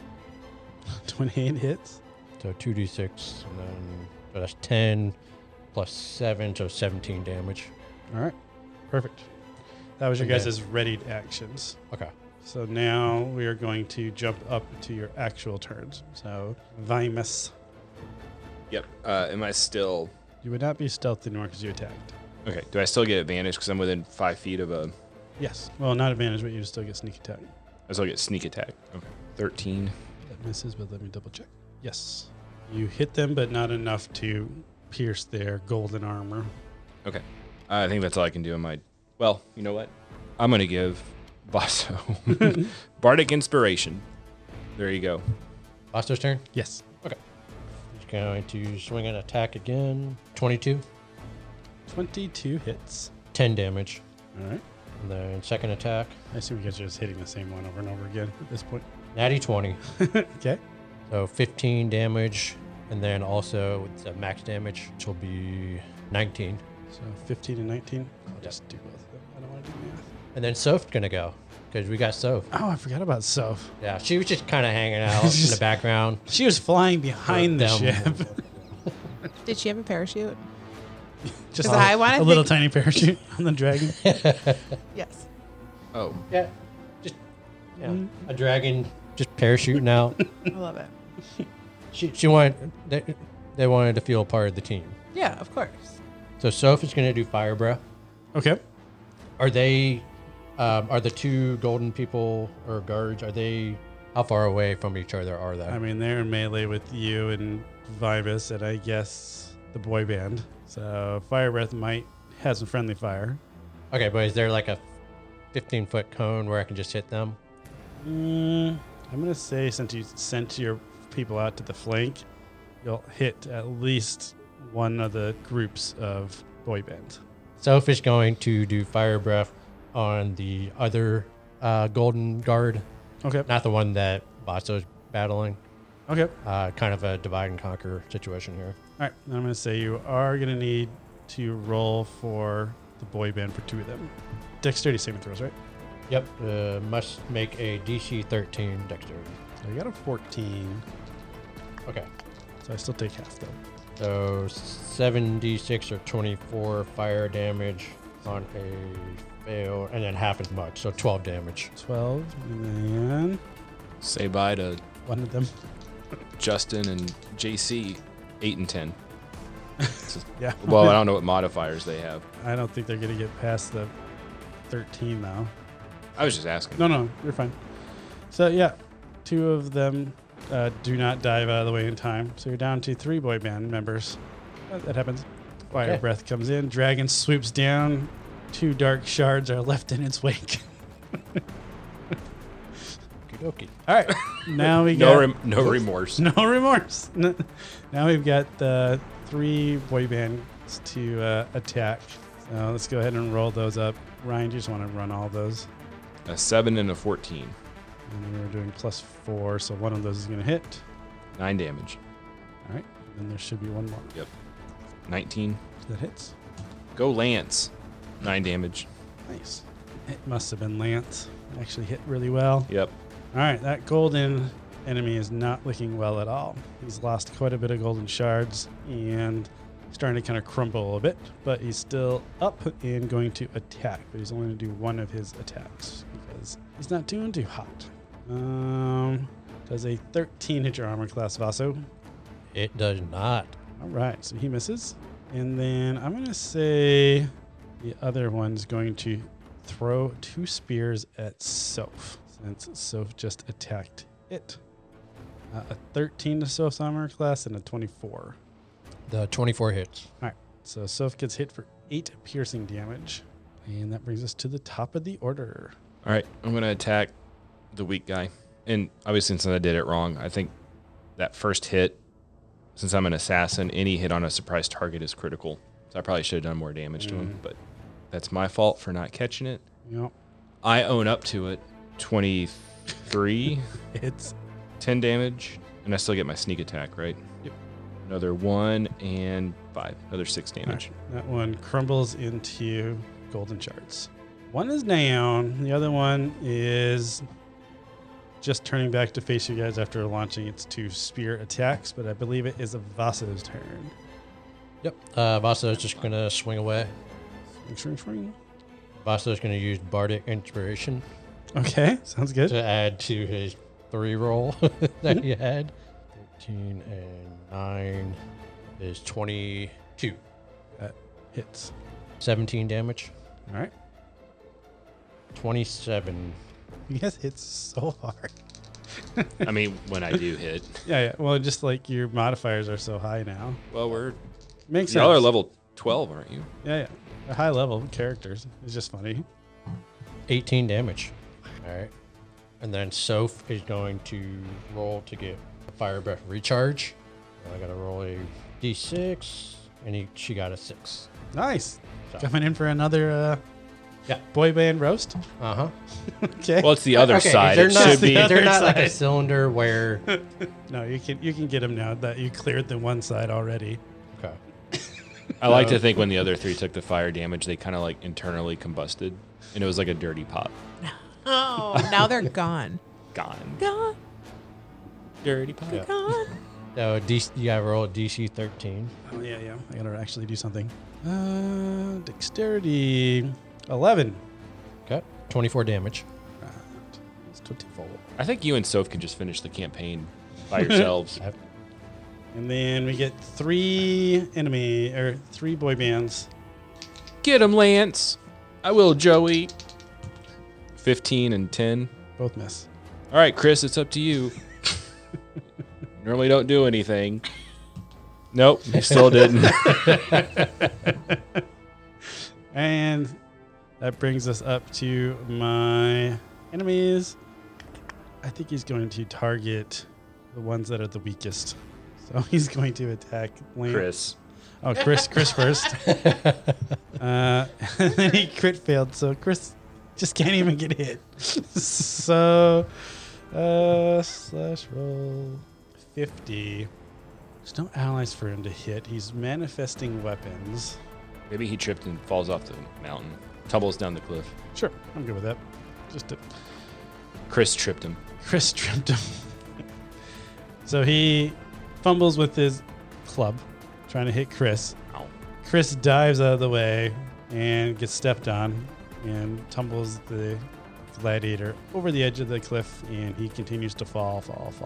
28 hits. so 2d6, and then so that's 10 plus 7, so 17 damage. All right, perfect. That was your Okay. guys' readied actions. Okay. So now we are going to jump up to your actual turns. So Vimus, Yep. Am I still you would not be stealthy anymore because you attacked. okay? Do I still get advantage because I'm within 5 feet of a? Yes. Well, not advantage, but you still get sneak attack. I still get sneak attack. Okay. 13. That misses, but let me double check. Yes. You hit them, but not enough to pierce their golden armor. Okay. I think that's all I can do in my. Well, you know what? I'm gonna give Basso Bardic Inspiration. There you go. Bastos' turn. Yes. He's going to swing an attack again. 22, 22 hits. 10 damage. All right. And then second attack, I assume you guys are just hitting the same one over and over again at this point. natty 20. Okay. So 15 damage, and then also with the max damage, which will be 19. So 15 and 19. I'll just do both of them. I don't want to do math. And then Soph's gonna go, because we got Soph. Oh, I forgot about Soph. Yeah, she was just kind of hanging out in the background. She was flying behind the Them. ship. Did she have a parachute? Just 'Cause I wanna a little think- tiny parachute on the dragon. Yes. Oh, Yeah, just a dragon just parachuting out. I love it. She wanted, they wanted to feel part of the team. Yeah, of course. So Soph is gonna do fire breath. Okay. Are they, are the two golden people or guards, are they, how far away from each other are they? I mean, they're in melee with you and Vibus, and I guess the boy band. So Fire Breath might have some friendly fire. Okay, but is there like a 15-foot cone where I can just hit them? I'm going to say since you sent your people out to the flank, you'll hit at least one of the groups of boy band. Soph is going to do fire breath on the other golden guard, Okay. not the one that Basso's battling. Okay. Kind of a divide and conquer situation here. All right. Then I'm going to say you are going to need to roll for the boy band for two of them. Dexterity saving throws, right? Yep. Must make a DC 13 dexterity. So you got a 14. Okay. So I still take half though. So 7d6 or 24 fire damage on a fail, and then half as much, so 12 damage. 12. And then say bye to one of them. Justin and JC. 8 and 10. Yeah. Well, I don't know what modifiers they have. I don't think they're going to get past the 13 now. I was just asking. No, you're fine. So, yeah, two of them do not dive out of the way in time. So you're down to 3 boy band members. That happens. Fire Okay. breath comes in. Dragon swoops down. 2 dark shards are left in its wake. Okie All right. Now we No, got no remorse. no remorse. Now we've got the 3 boy bands to attack. So let's go ahead and roll those up. Ryan, do you just want to run all those? A 7 and a 14. And then we're doing +4, so one of those is going to hit. 9 damage. All right. And there should be one more 19. that hits. Go Lance. 9 damage. Nice. It must have been Lance. Actually hit really well. Yep. All right, that golden enemy is not looking well at all. He's lost quite a bit of golden shards and starting to kind of crumble a bit, but he's still up and going to attack, but he's only going to do one of his attacks because he's not doing too hot. Does a 13 hit your armor class, Vaso? It does not. All right, so he misses. And then I'm going to say the other one's going to throw 2 spears at Soph, since Soph just attacked it. A 13 to Soph's armor class and a 24. The 24 hits. All right, so Soph gets hit for 8 piercing damage. And that brings us to the top of the order. All right. I'm going to attack the weak guy. And obviously, since I did it wrong, I think that first hit, since I'm an assassin, any hit on a surprise target is critical. So I probably should have done more damage to him, but that's my fault for not catching it. Yep. I own up to it. 23. It's 10 damage. And I still get my sneak attack, right? Yep. Another 1 and 5. Another 6 damage. Right. That one crumbles into golden shards. One is down. The other one is just turning back to face you guys after launching its 2 spear attacks, but I believe it is Vasa's turn. Yep. Vasa is just going to swing away. Swing. Vasa is going to use Bardic Inspiration Okay, sounds good. to add to his 3 roll that he had. 13 and 9 is 22. That hits. 17 damage. All right. 27. You guys hit so hard. I mean, when I do hit. Yeah. Well, just like your modifiers are so high now. Well, Makes sense. y'all are level 12, aren't you? Yeah. They're high level characters. It's just funny. 18 damage. All right. And then Soph is going to roll to get a fire breath recharge. I got to roll a d6, and she got a 6. Nice. So. Coming in for another Yeah. boy band roast. Uh-huh. Okay. Well, it's the other side. They're It not, should be. they're not Other like a side. cylinder where... No, you can get them now that you cleared the one side already. Okay. I like to think when the other 3 took the fire damage, they kind of like internally combusted, and it was like a dirty pop. Oh, now they're gone. Gone. Gone. Dirty pop. Yeah. Gone. So you got to roll a DC 13. Oh yeah. I gotta actually do something. Dexterity 11. Okay. 24 damage. Right. It's 24. I think you and Soph can just finish the campaign by yourselves. And then we get 3 boy bands. Get him, Lance. I will, Joey. 15 and 10. Both miss. All right, Chris, it's up to you. Normally don't do anything. Nope, he still didn't. And that brings us up to my enemies. I think he's going to target the ones that are the weakest. So he's going to attack Lance. Chris. Oh, Chris first. And then he crit failed, so Chris just can't even get hit. So, slash roll 50. There's no allies for him to hit. He's manifesting weapons. Maybe he tripped and falls off the mountain. Tumbles down the cliff. Sure, I'm good with that. Chris tripped him. Chris tripped him. So he fumbles with his club, trying to hit Chris. Ow. Chris dives out of the way and gets stepped on and tumbles the gladiator over the edge of the cliff, and he continues to fall.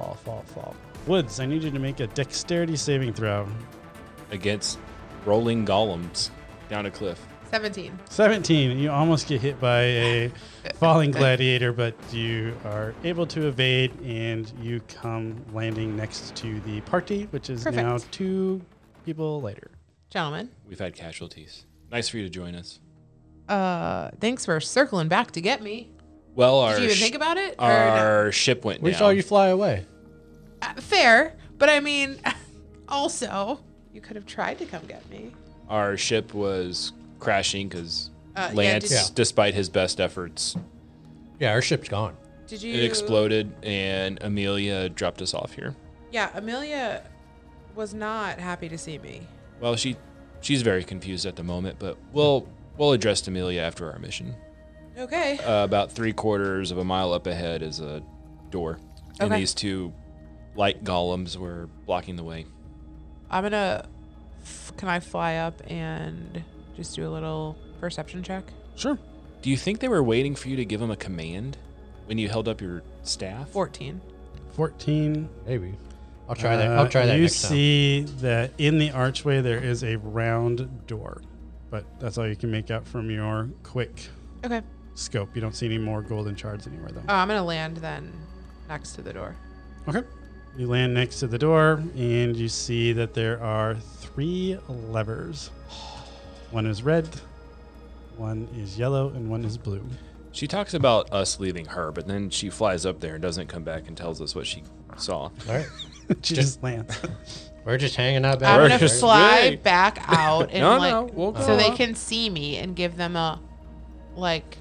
Woods, I need you to make a dexterity saving throw. Against rolling golems down a cliff. 17. 17. You almost get hit by a falling gladiator, but you are able to evade, and you come landing next to the party, which is Perfect. now 2 people later. Gentlemen, We've had casualties. Nice for you to join us. thanks for circling back to get me. Well, Did you even think about it? our ship went We down. saw you fly away. Fair, but I mean, also, you could have tried to come get me. Our ship was crashing because Yeah, Lance, did- despite his best efforts, Yeah, our ship's gone. Did you? it exploded, and Amelia dropped us off here. Yeah, Amelia was not happy to see me. Well, she's very confused at the moment, but we'll address Amelia after our mission. Okay. About 3/4 of a mile up ahead is a door, and Okay. these 2 light golems were blocking the way. I'm gonna. Can I fly up and just do a little perception check? Sure. Do you think they were waiting for you to give them a command when you held up your staff? 14. 14. Maybe. I'll try that. I'll try that You next time. see that in the archway there is a round door, but that's all you can make out from your quick Okay. scope. You don't see any more golden shards anywhere, though. I'm gonna land then next to the door. Okay. You land next to the door, and you see that there are 3 levers. One is red, one is yellow, and one is blue. She talks about us leaving her, but then she flies up there and doesn't come back and tells us what she saw. All right. She just lands. We're just hanging out I'm back. gonna just fly really- back out and No, we'll go so they up. can see me and give them a like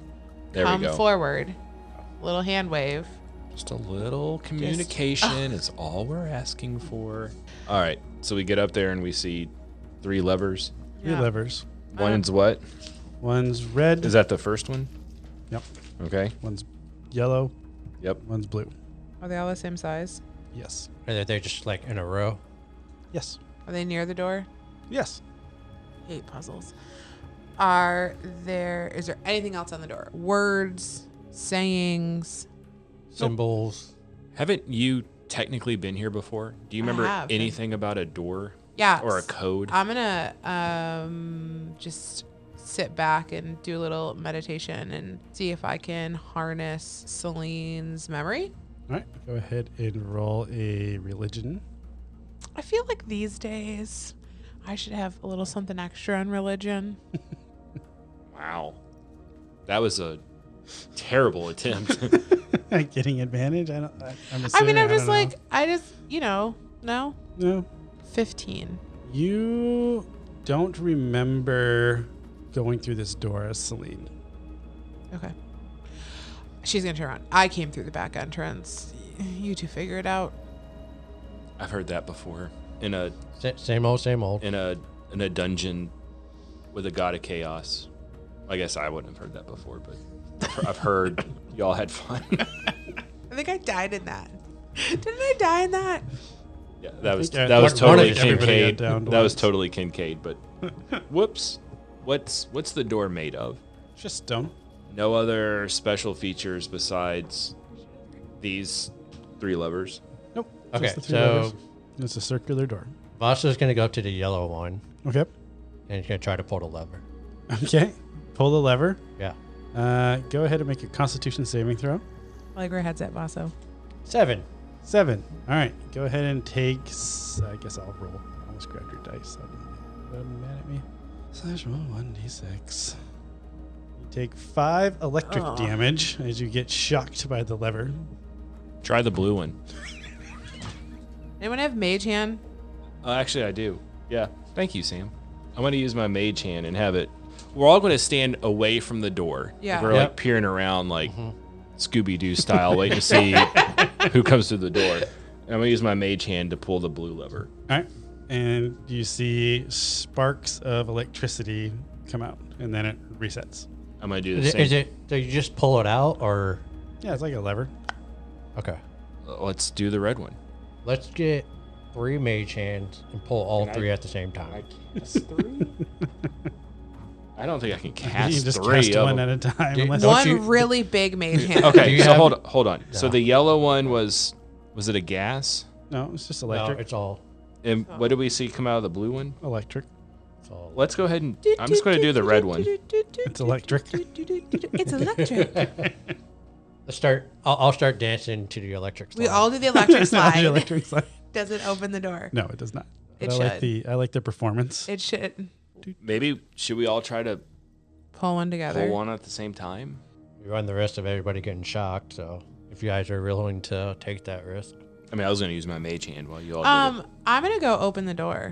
There come we go. forward. Little hand wave. Just a little communication is all we're asking for. All right, so we get up there and we see 3 levers. 3 levers. One's what? One's red. Is that the first one? Yep. Okay. One's yellow. Yep. One's blue. Are they all the same size? Yes. Are they just like in a row? Yes. Are they near the door? Yes. Hate puzzles. Is there anything else on the door? Words, sayings. Symbols. Haven't you technically been here before? Do you remember have. anything about a door Yeah. or a code? I'm gonna just sit back and do a little meditation and see if I can harness Celine's memory. All right. Go ahead and roll a religion. I feel like these days I should have a little something extra on religion. Wow. That was a terrible attempt. Getting advantage? I'm I'm assuming, just don't like, no. know. No. 15. You don't remember going through this door as Celine. Okay. She's gonna turn around. I came through the back entrance. You two figure it out. I've heard that before. In a Same old, same old. in a dungeon with a god of chaos. I guess I wouldn't have heard that before, but I've heard y'all had fun. I think I died in that. Didn't I die in that? Yeah, that was think that was totally everybody got Kincaid. downed That was once. totally Kincaid. But whoops, what's the door made of? It's just stone. No other special features besides these 3 levers. Nope. Okay, Just the 3 so- levers. It's a circular door. Vasa's going to go to the yellow one Okay. and he's going to try to pull the lever. Okay. Pull the lever. Yeah. Go ahead and make a Constitution saving throw. I like where head's at, Vaso. 7. 7. All right. Go ahead and take. I guess I'll roll. I almost grabbed your dice. I'm mad at me. Slash roll 1d6. You take 5 electric damage as you get shocked by the lever. Try the blue one. Anyone have mage hand? Actually, I do. Yeah. Thank you, Sam. I'm going to use my mage hand and have it. We're all going to stand away from the door. Yeah. We're like peering around like Scooby-Doo style, waiting to see who comes through the door. And I'm going to use my mage hand to pull the blue lever. All right. And you see sparks of electricity come out, and then it resets. I'm going to do the Is same. it, do you just pull it out or? Yeah, it's like a lever. Okay. Let's do the red one. Let's get 3 mage hands and pull all 3 at the same time. Cast 3? I don't think I can You cast can just 3 cast of one them. at a time. Dude, Unless Don't One you- really big mage hand. Do Okay, you so have- hold on. So No. the yellow one was it a gas? no, it's just No, electric. it's all. And what did we see come out of the blue one? Electric. It's all. Let's go ahead and I'm just going to do the red one. It's electric. It's electric. Let's start. I'll start dancing to the electric. We slide. all do the electric The slide. electric slide. Does it open the door? No, it does not. It But should. I like the performance. It should. Maybe should we all try to Pull one together. pull one at the same time? We run the risk of everybody getting shocked. So if you guys are willing to take that risk, I mean, I was going to use my mage hand while you all did it. I'm gonna go open the door.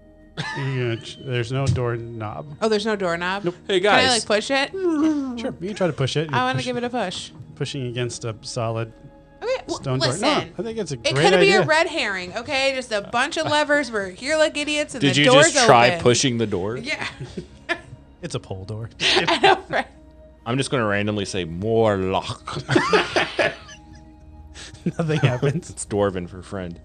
There's no door knob. Oh, there's no doorknob. Nope. Hey Can I guys, like push it? Sure, you can try to push it. I want to give it a push. Pushing against a solid Okay, stone listen. door. No, I think it's a It great could be idea. a red herring, okay? Just a bunch of levers. We're here like idiots, and did the you door's just try open. pushing the door? Yeah, It's a pole door. I know, right? I'm just going to randomly say more lock. Nothing happens. It's Dwarven for friend.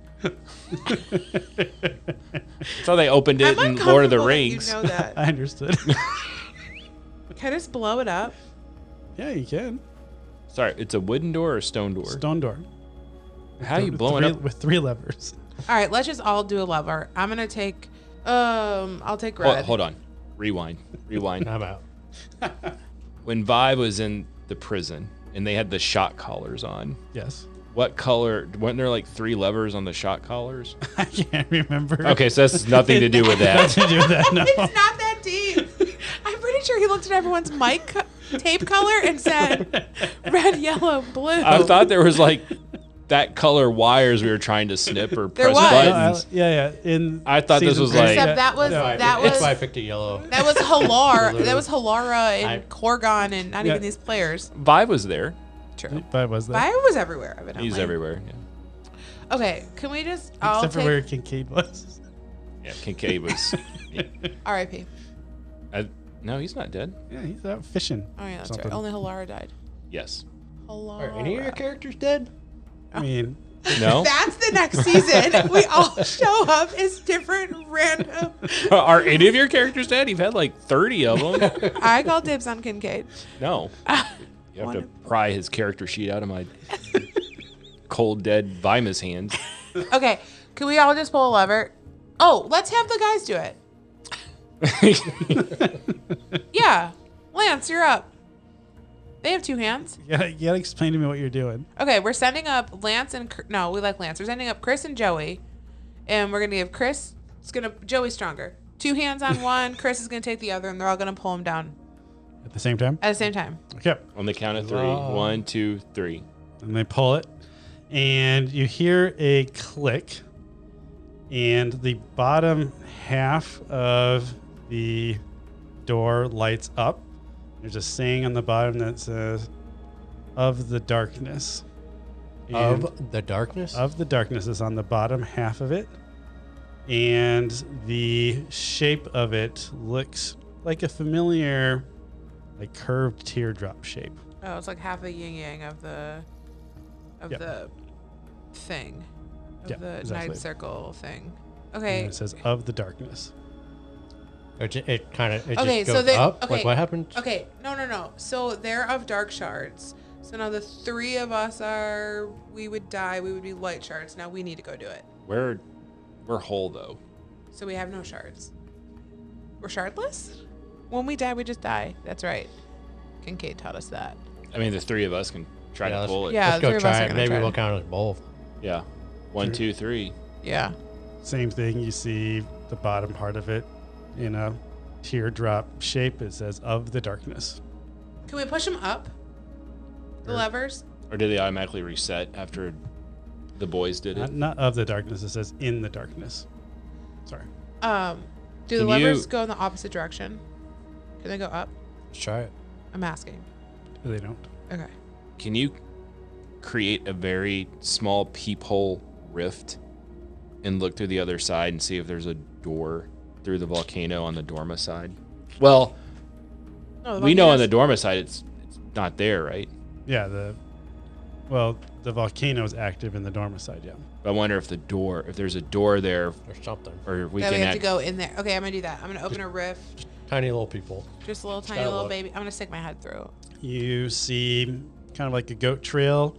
So they opened it I'm in Lord of the uncomfortable that Rings. You know that. I understood. Can I just blow it up? Yeah, you can. Sorry, it's a wooden door or a stone door? Stone door. How are you With blowing three- up? with 3 levers? All right, let's just all do a lever. I'm gonna take. I'll take red. Hold on. Rewind. I'm out. When Vi was in the prison and they had the shot collars on, Yes. what color? Weren't there like 3 levers on the shot collars? I can't remember. Okay, so this has nothing to do with that. to do that. No. It's not that deep. I'm pretty sure he looked at everyone's tape color and said red, yellow, blue. I thought there that color wires we were trying to snip or There press was. buttons. Yeah. I thought this season was three. like- Except that was That's why I picked a yellow. that was Halara. That was Halara I- and Korgon and not Yeah. even these players. Vibe was there. True. But was that? Fire was everywhere, evidently. He's everywhere. Yeah. Okay, can we just I'll Except for take where Kincaid was. Yeah, Kincaid was. R.I.P. No, he's not dead. Yeah, he's out fishing. Oh yeah, that's Something. right. Only Halara died. Yes. Halara. Are any of your characters dead? I mean, No. That's the next season. We all show up as different random. Are any of your characters dead? You've had like 30 of them. I call dibs on Kincaid. No. You have to pry his character sheet out of my cold dead Vimus hands. Okay, can we all just pull a lever? Oh, let's have the guys do it. Yeah, Lance, you're up. They have 2 hands. you gotta explain to me what you're doing. Okay, we're sending up Lance and no, we like Lance. We're sending up Chris and Joey, and we're gonna give Chris. Joey's stronger. 2 hands on one. Chris is gonna take the other, and they're all gonna pull him down At the same time? at the same time. Okay. On the count of 3. Wow. 1, 2, 3. And they pull it, and you hear a click, and the bottom half of the door lights up. There's a saying on the bottom that says, "Of the darkness." And Of the darkness? of the darkness is on the bottom half of it, and the shape of it looks like a familiar, like curved teardrop shape. Oh, it's like half a yin yang of the Yep. the thing. Of Yep, the exactly. night circle thing. And Okay. it says "of the darkness." It kind of Okay, just so goes they- up. okay. Like what happened? Okay. No. So they're of dark shards. So now the 3 of us we would die. We would be light shards. Now we need to go do it. We're whole though. So we have no shards. We're shardless? When we die, we just die. That's right. Kincaid taught us that. I mean, the 3 of us can try Yeah, to let's- pull it. Yeah, Let's the 3 go of us try are it. gonna Maybe try we'll to- count as both. Yeah. 1, 2, 3. Yeah. Same thing. You see the bottom part of it in a teardrop shape. It says "of the darkness." Can we push them up? The levers? Or did they automatically reset after the boys did it? Not "of the darkness." It says "in the darkness." Sorry. Do the Can levers you- go in the opposite direction? Can they go up? Let's try it. I'm asking. They don't. Okay. Can you create a very small peephole rift and look through the other side and see if there's a door through the volcano on the Dorma side? Well, No, we know on the volcanoes- Dorma side it's not there, right? Yeah. The volcano is active in the Dorma side. Yeah. But I wonder if there's a door there, Or something. or we That can we have to act. go in there. Okay, I'm gonna do that. I'm gonna open a rift. Tiny little people. Just a little tiny gotta little look. baby. I'm gonna stick my head through. You see kind of like a goat trail,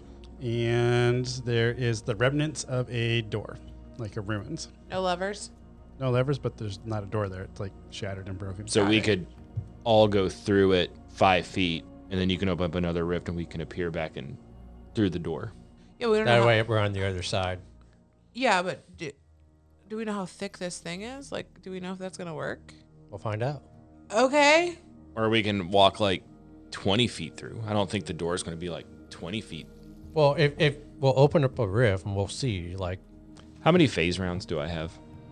and there is the remnants of a door, like a ruins. No levers. No levers, but there's not a door there. It's like shattered and broken. So Got we it. could all go through it 5 feet, and then you can open up another rift, and we can appear back in through the door. Yeah, we don't know. That How, way we're on the other side. yeah, but do we know how thick this thing is? Like, do we know if that's gonna work? We'll find out. Okay. Or we can walk like 20 feet through. I don't think the door is going to be like 20 feet. Well, if we'll open up a rift and we'll see, like, How many phase rounds do I have?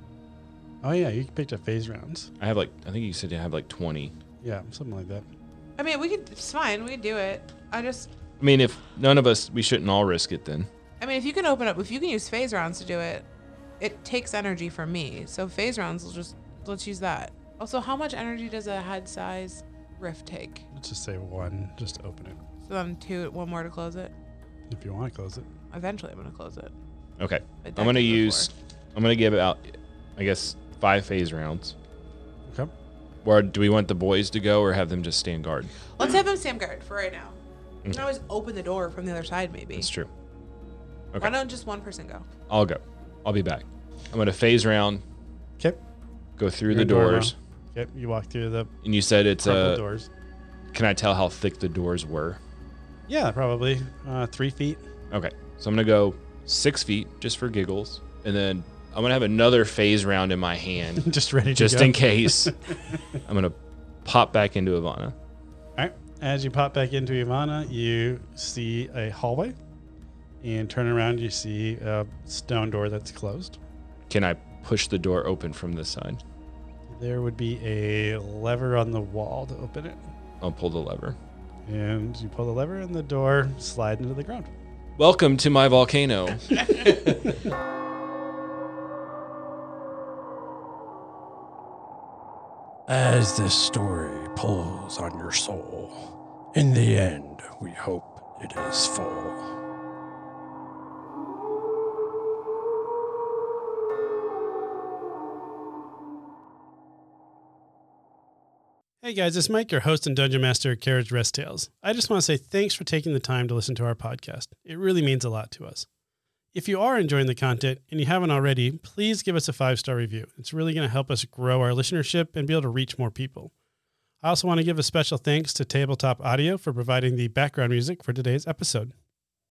Oh yeah, you picked up phase rounds. I think you said you have like 20. Yeah, something like that. I mean, we could. It's fine. We can do it. I mean, if none of us, we shouldn't all risk it then. mean, if you can open up, if you can use phase rounds to do it, it takes energy from me. So phase rounds will let's use that. Also, how much energy does a head size rift take? Let's just say one, just to open it. So then one more to close it. If you want to close it. Eventually, I'm gonna close it. Okay. But I'm going to that use, before. I'm going to give out, I guess, 5 phase rounds. Okay. Or do we want the boys to go or have them just stand guard? Let's have them stand guard for right now. We Okay. can always open the door from the other side, maybe. That's true. Why Okay. don't just one person go? I'll go. I'll be back. I'm going to phase round, Okay. go through You're the a door doors. Okay. You walk through the And you said it's crumpled doors. can I tell how thick the doors were? Yeah, probably 3 feet. Okay. So I'm going to go 6 feet just for giggles. And then I'm going to have another phase round in my hand Just ready to just go. in case. I'm going to pop back into Ivana. All right. As you pop back into Ivana, you see a hallway. and turn around. You see a stone door that's closed. Can I push the door open from this side? There would be a lever on the wall to open it. I'll pull the lever. And you pull the lever and the door slides into the ground. Welcome to my volcano. As this story pulls on your soul, in the end, we hope it is full. Hey guys, it's Mike, your host and Dungeon Master of Carriage Rest Tales. I just want to say thanks for taking the time to listen to our podcast. It really means a lot to us. If you are enjoying the content and you haven't already, please give us a 5-star review. It's really going to help us grow our listenership and be able to reach more people. I also want to give a special thanks to Tabletop Audio for providing the background music for today's episode.